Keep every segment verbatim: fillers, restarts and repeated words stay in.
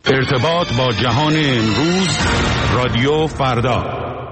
ارتباط با جهان امروز، رادیو فردا.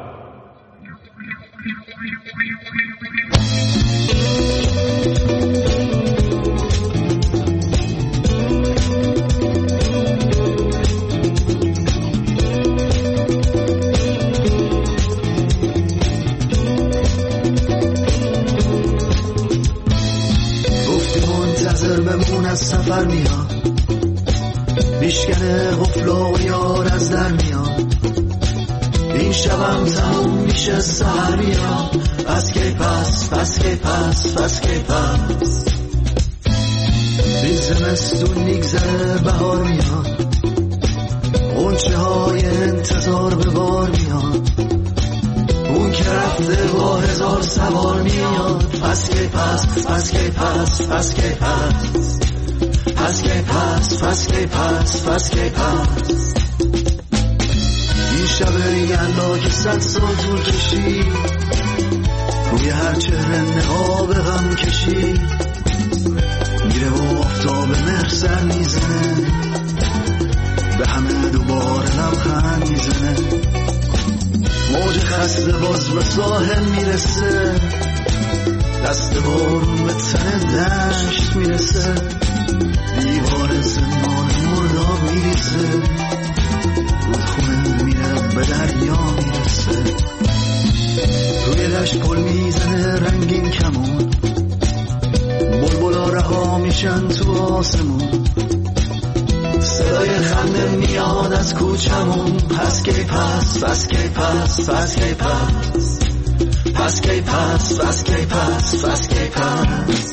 گفتی منتظر بمون از سفر میاد، میشکنه غفلا و یار از در میاد، این شبم تموم میشه سهر میاد، پس کی پس پس کی پس پس کی پس این زمستون میگذره بهار میاد، غنچه های انتظار به بار میاد، اون که رفته با هزار سوار میاد، پس کی پس پس کی پس پس کی پس پس کی پس پس کی پس پس کی پس این شب یلا که صد سال طول کشید، روی هر چهره نقاب غم کشید، میره و آفتاب مهر سر میزنه، به همه دوباره لبخند میزنه، موج خسته باز به ساحل میرسه، دست بارون به تن دشت میرسه، دیوار زمان مرداب میریزه، رودخونه میره به دریا میرسه، روی دشت پل میزنه رنگین کمون، بلبلا رها میشن تو آسمون، صدای خنده میاد از کوچمون، پس کی پس پس کی پس پس کی پس پس کی پس پس کی پس پس کی پس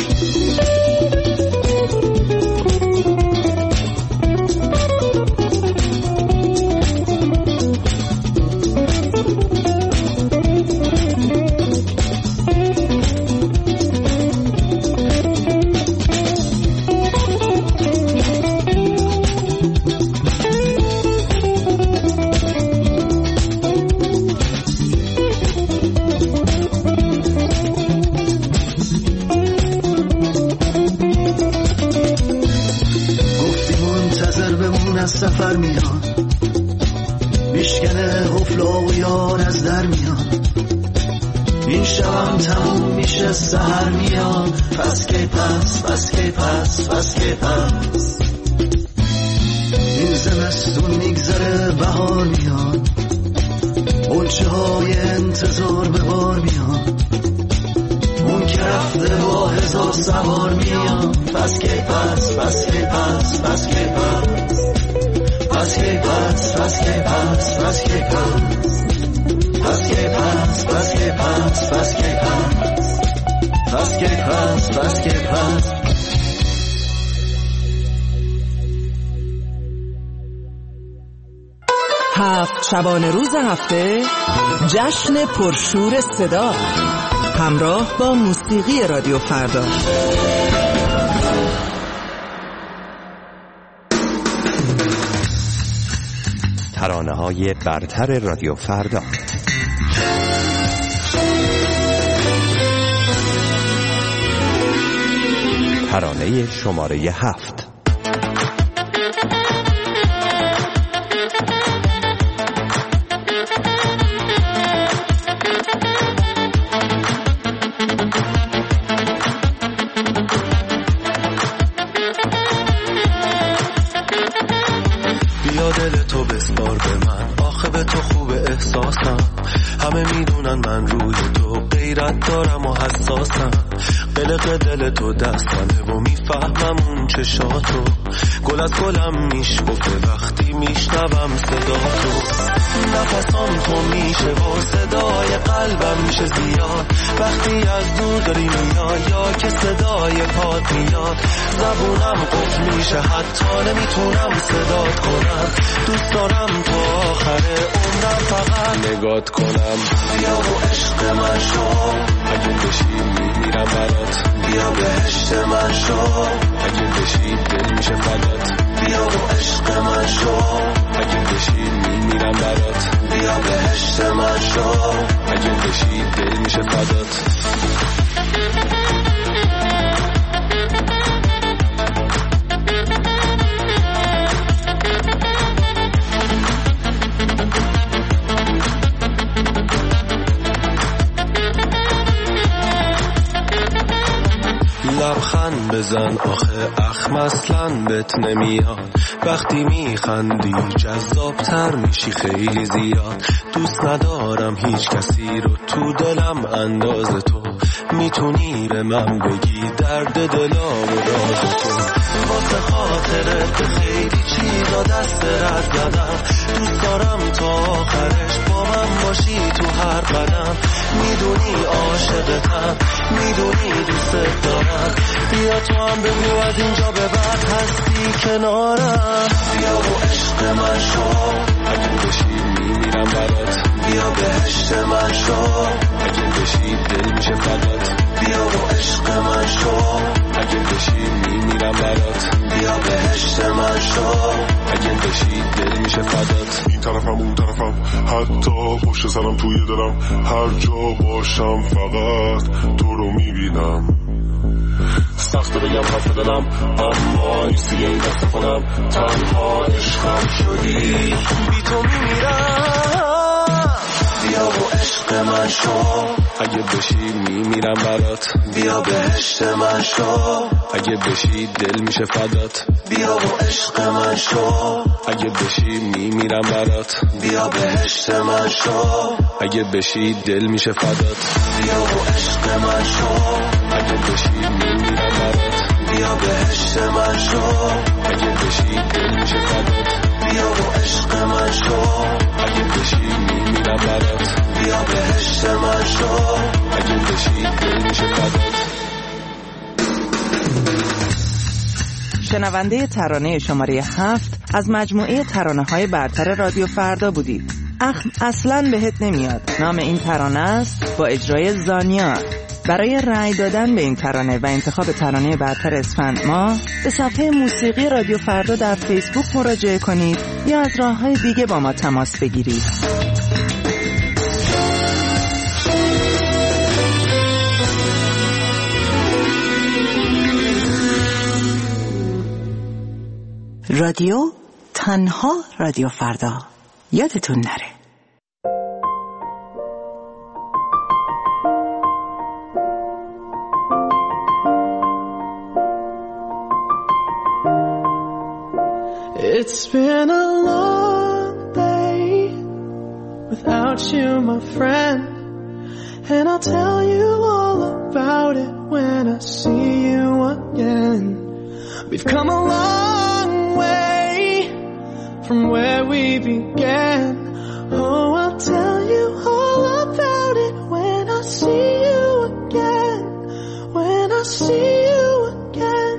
سفر میاد، میشکنه غفلا و یار از در میاد، این شبم تموم میشه سهر میاد، پس کی پس پس کی پس پس کی پس این زمستون میگذره بهار میاد، غنچه های انتظار به بار میاد، اون که رفته با هزار سوار میاد، پس کی پس پس کی پس پس کی پس پس کی پس پس کی پس پس کی پس پس کی پس پس کی پس پس کی پس پس کی پس پس کی پس هفت شبانه روز هفته، جشن پرشور صدا، همراه با موسیقی رادیو فردا. ترانه‌های برتر رادیو فردا. ترانه شماره هفت. بیا دل تو بسپار به من، آخه به تو خوب احساسم، همه میدونن من روی تو غیرت دارم و حساسم، قلق دل تو دستمه و میفهمم اون چشاتو، گل از گلم میشکفه وقتی میشنوم صدا تو، نفسام تو میشه و صدای قلبم میشه زیاد، وقتی از دور داری میای یا که صدای پات میاد، زبونم قفل میشه حتی نمیتونم صدات کنم، دوست دارم تا آخر عمرم فقط نگات کنم، بیا و عشق من شو، اگه بشی میمیرم برات، بیا بهشت من شو، اگه بشی دل میشه فدات، بیا و عشق من شو، اگه بشی میمیرم برات، بیا بهشت من شو، اگه بشی دل میشه فدات. بزن آخه اخم اصلا بهت نمیاد. وقتی میخندی جذابتر میشی خیلی زیاد. دوست ندارم هیچ کسی رو تو دلم انداز تو. میتونی به من بگی درد دلا و راز تو. واسه خاطرت خیلی چیزا دست رد زدم. دوست دارم تا آخرش با من باشی تو هر قدم. میدونی عاشقتم، میدونی دوست دارم. بیا تو هم بگو از اینجا به بعد هستی کنارم. بیا و عشق من شو، اگه بشی میمیرم برات. بیا بهشت من شو، اگه بشی دل میشه فدات. بیا و عشق من شو، اگه بشی میمیرم برات. بیا بهشت من شو، اگه بشی دل میشه فدات. این طرفم اون طرفم حتی پشت سرم توی دلم. هر جا باشم فقط تو رو میبینم. سخت بگم حرف دلم اما نیستی این دست خودم. تنها عشقم شدی، بی تو میمیرم. بیا و عشق من شو، اگه بشی میمیرم برات. بیا بهشت من شو، اگه بشی دل میشه فدات. بیا و عشق من شو، اگه بشی میمیرم برات. بیا بهشت من شو، اگه بشی دل میشه فدات. بیا و عشق من شو، اگه بشی میمیرم برات. بیا بهشت من شو، اگه بشی دل میشه فدات. بیا و عشق من شو، اگه بشی میمیرم برات. بیا بهشت من شو، اگه بشی دل میشه فدات. شنونده ترانه شماره هفت از مجموعه ترانه های برتر رادیو فردا بودید. اخم اصلاً بهت نمیاد نام این ترانه است، با اجرای زانیا. برای رأی دادن به این ترانه و انتخاب ترانه برتر اسفند ماه به صفحه موسیقی رادیو فردا در فیسبوک مراجعه کنید یا از راه‌های دیگه با ما تماس بگیرید. رادیو تنها رادیو فردا، یادتون نره. It's been a long day without you, my friend, and I'll tell you all about it when I see you again. We've come a long way from where we began. Oh, I'll tell you all about it when I see you again, when I see you again.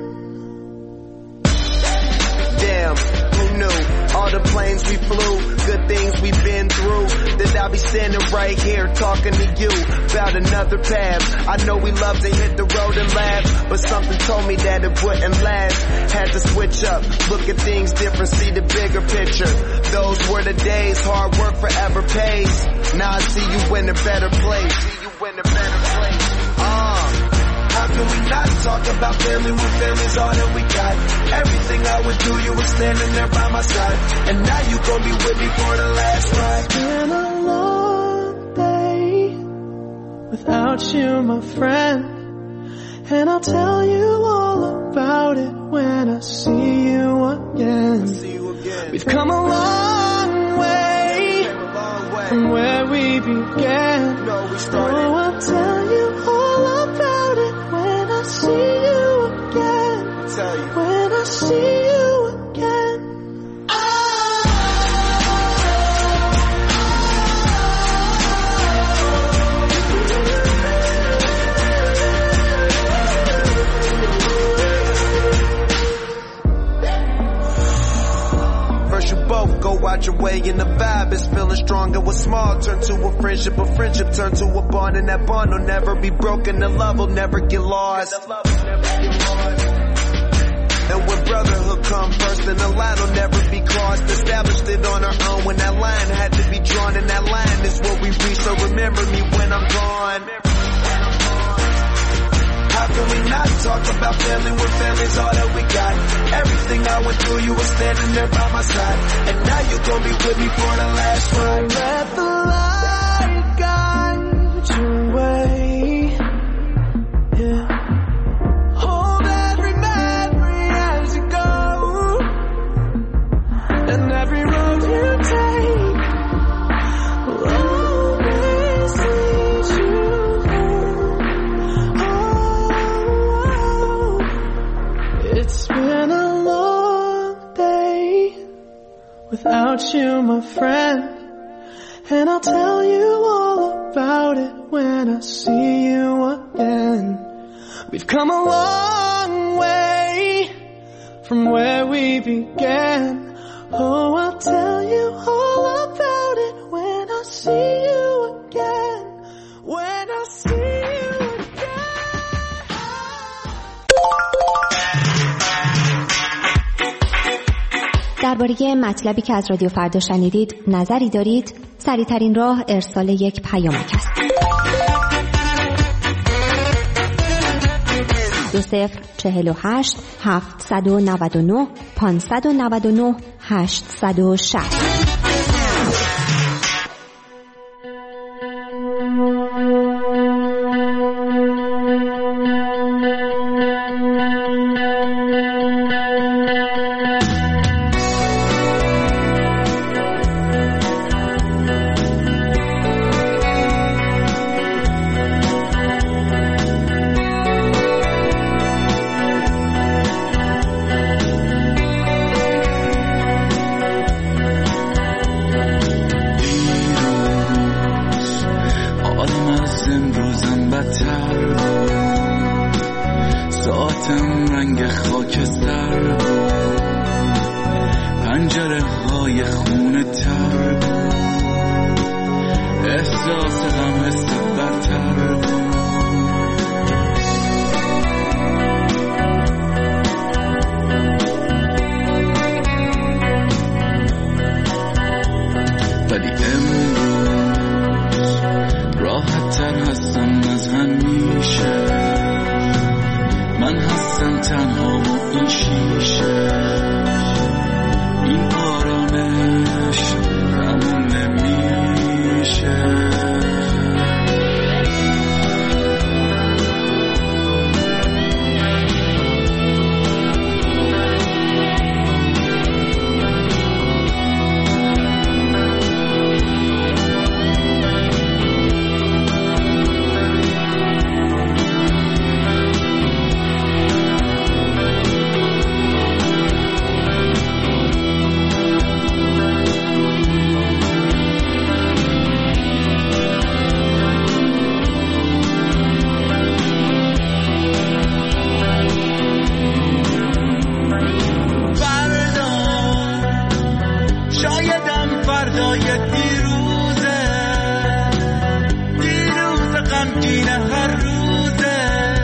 Damn, who knew? All the planes we flew, good things we've been through, that I'll be standing right here talking to you about another path. I know we love to hit the road and laugh, but something told me that it wouldn't last. Had to switch up, look at things different, see the bigger picture. Those were the days, hard work forever pays. Now I see you in a better place. See you in a better place. Uh, how can we not talk about family when family's all that we got? Everything I would do, you were standing there by my side, and now you gon' be with me for the last ride. It's been a long day without you, my friend, and I'll tell you all about it when I see you again. See you again. We've come a long way, Came a long way from where we began. No, we started. Oh, I'll tell you all about it when I see you again. Tell you. When I see you again. First you both go out your way and the vibe is feeling strong. And what's small turn to a friendship, a friendship turn to a bond, and that bond will never be broken. The love will never get lost. And when brotherhood come first, then the line will never be crossed. Established it on our own when that line had to be drawn, and that line is what we reach. So remember me when I'm gone. How can we not talk about family when family's all that we got? Everything I went through, you were standing there by my side, and now you gon' be with me for the last ride. Let the light guide your way. Yeah. Hold every without you, my friend. And I'll tell you all about it when I see you again. We've come a long way from where we began. Oh, I'll tell you all about it when I see you again. When I see you again. درباره مطلبی که از رادیو فردا شنیدید نظری دارید؟ سریع‌ترین راه ارسال یک پیامک است. دو صفر چهل و هشت هفتصد و نود و نه پانصد و نود و نه هشتصد و شصت.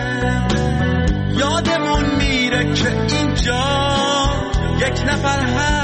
یک نفر